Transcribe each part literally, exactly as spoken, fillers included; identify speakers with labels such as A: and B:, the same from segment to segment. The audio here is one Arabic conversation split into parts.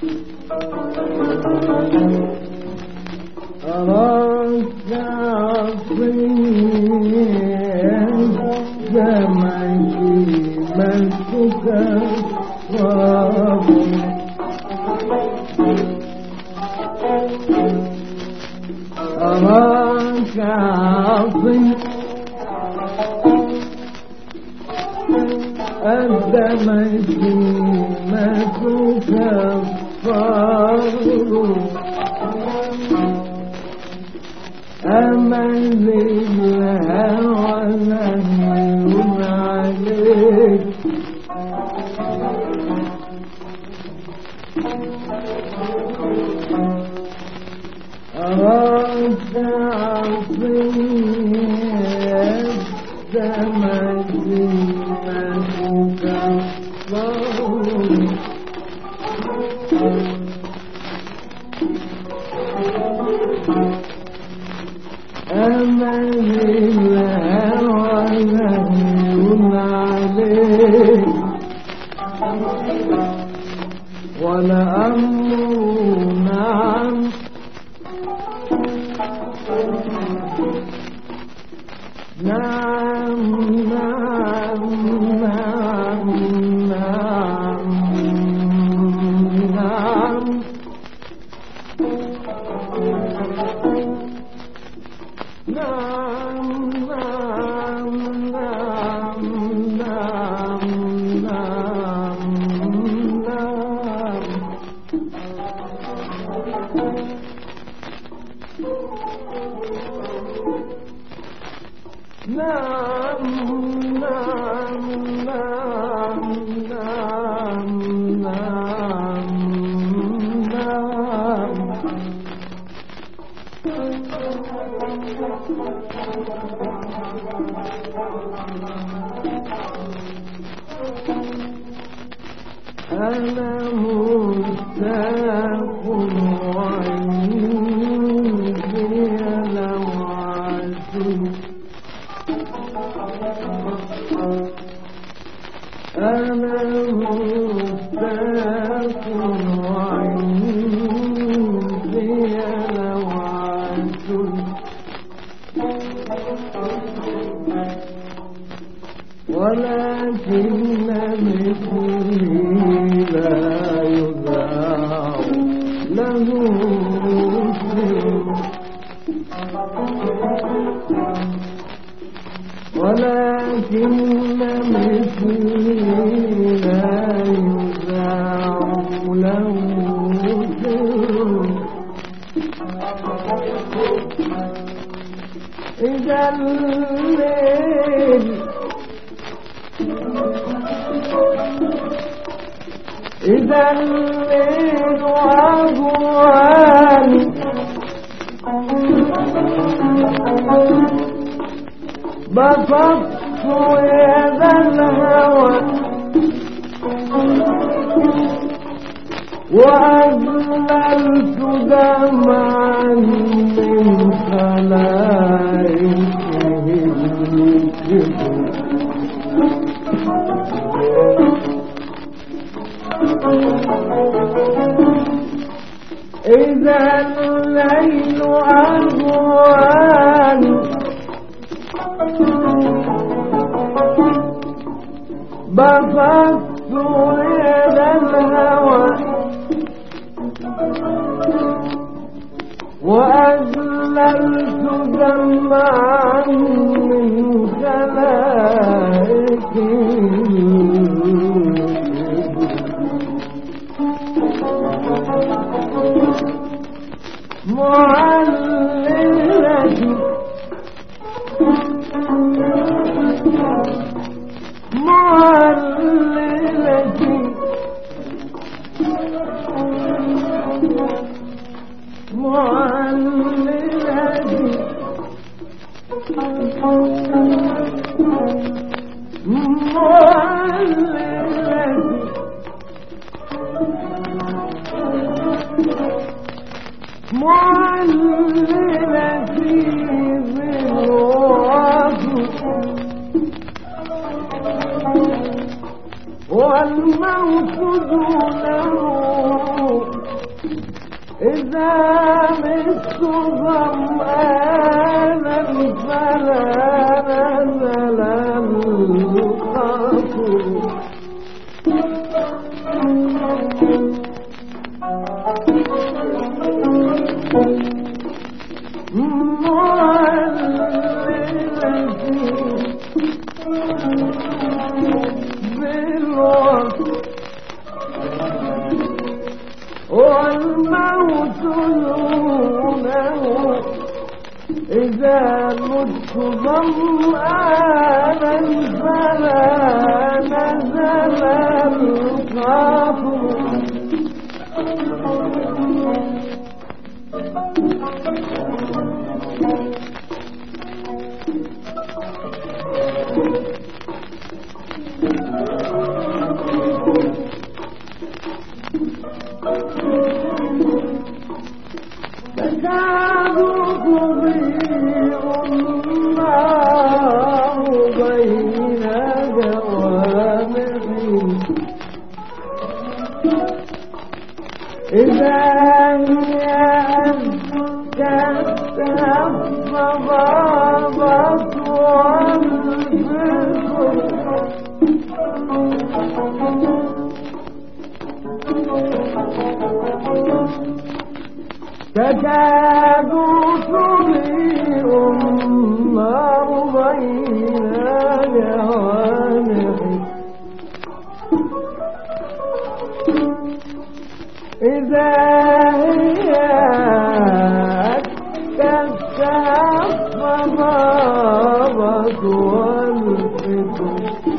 A: أراك عظيم جمعي مسك رابط أراك عظيم الدمج مسك الصبر أمل الهوى نهي عليك أراك عظيم الدمج مسك الصبر أمل الهوى نهي عليك ولأمر نعم نعم نعم نعم نعم نعم نعم نعم نعم نعم نعم نعم نعم نعم نعم نعم نعم أنا مشتاق وعندي لوعة أنا مشتاق وعندي لوعة ولكن مثلي لا يذاع له ولكن مثلي لا يذاع له إذا الليل إذا الليل عبوان بسطت يد الهوى وأجللت دمعا من خلائقه إذا الليل أهوان بسطت يد الهوى وأجللت دمعا من خلائقه معللتي معللتي معللتي معللتي بالوعد والموت دونه إذا مت ظمآنا فلا نزل القطر والموت دونه إذا مت ظمآنا فلا نزل القطر تكاد تضيء النار بين جوانحه إذا هي أزكتها الصبابة والفكر تكاد تضيء النار بين جوانحه إذا هي أكتها الصبابة والفكر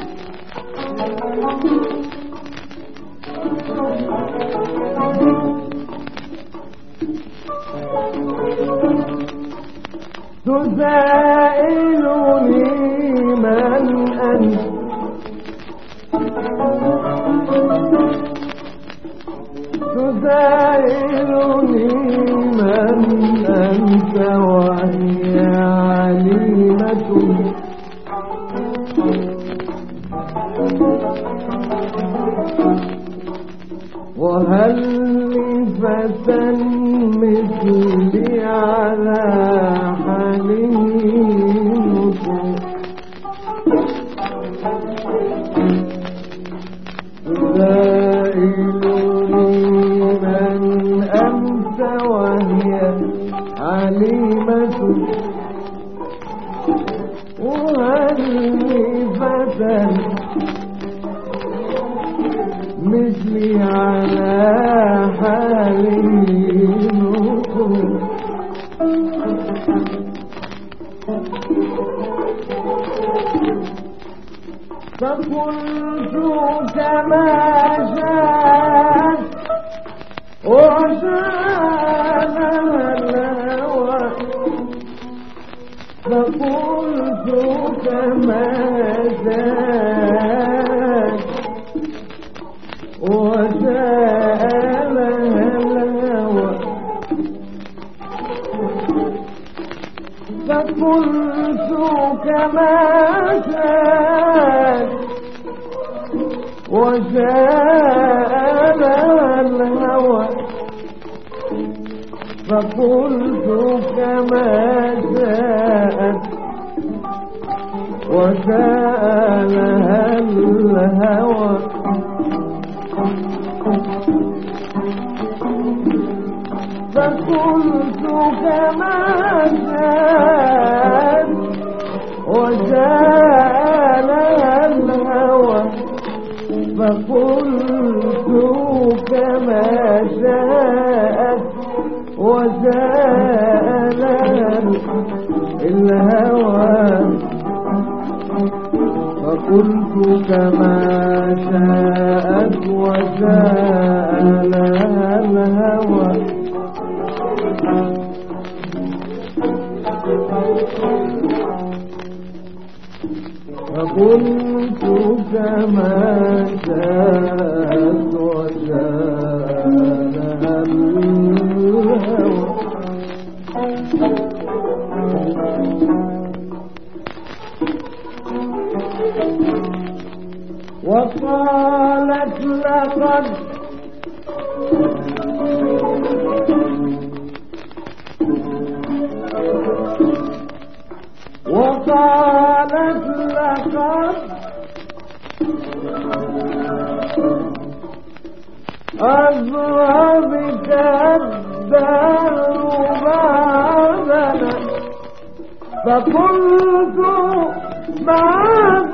A: تسائلني من أنت تسائلني من أنت وهي عليمة وهل لفتى مثلي على حليمكم تسائلني من أنت وهي عليمة وهل لفتى مثلي على حليمكم فقلت كما شاءت وشاء الهوى فقلت كما شاءت وشاء الهوى فقلت كما شاءت وشاء الهوى فقلت كما شاءت وشاء الهوى فقلت كما شاءت وشاء الهوى فقلت كما شاءت وشاء الهوى فقلت كما شاءت وشاء الهوى فقلت كما شاءت وشاء الهوى وقالت لقد أضربك الدار بعدنا فقلت بعد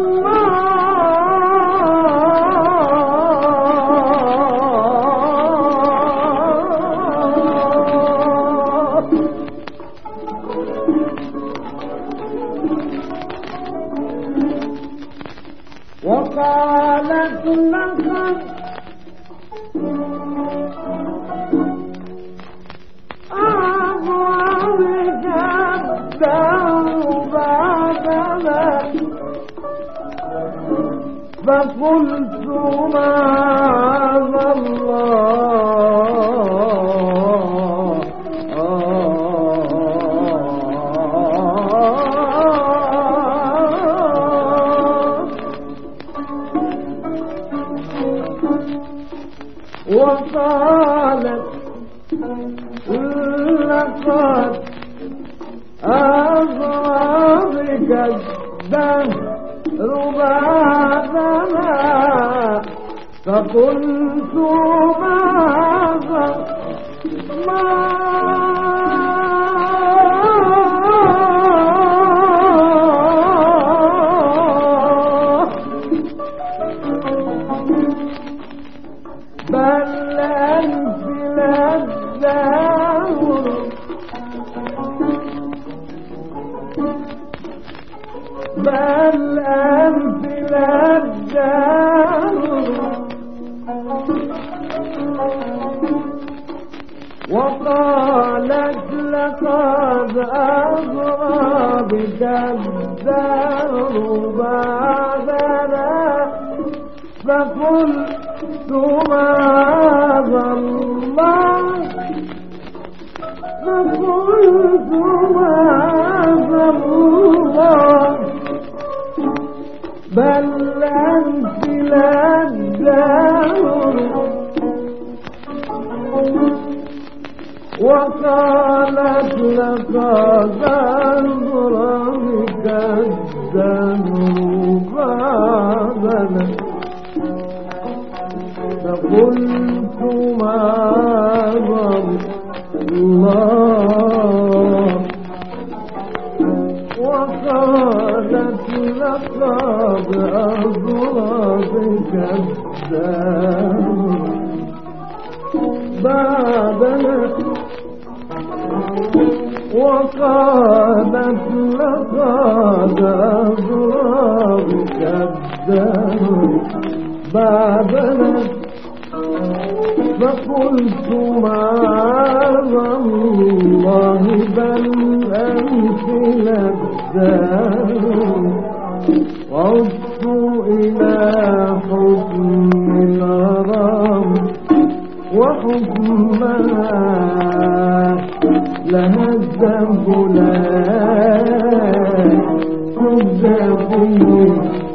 A: وقالت لقد أضربك الدار بعدنا فقلت معاذ الله وقالت لقد أضربك الدهر بعدنا فقلت ماذا ما بل أنت للدهر بل أنت للدهر وقالت لقد أضربك الدهر بعدنا فقلت معاذ الله فقلت معاذ الله بل أنت للدهر وقالت لقد أضربك الدهر بعدنا فقلت معاذ الله وقالت لقد أضربك الدهر بعدنا وقالت لقد أضربك الدهر بعدنا فقلت معاذ الله بل أنت للدهر عدت إلى حكم الغرام وحكمها لها الذنب لا تجزى